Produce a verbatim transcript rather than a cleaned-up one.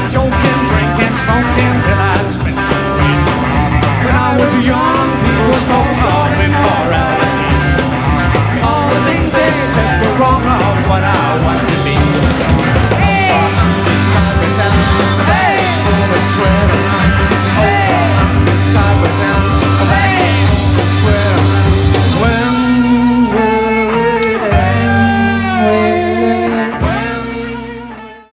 joking, drinking, smoking till I spent the week. When I was young.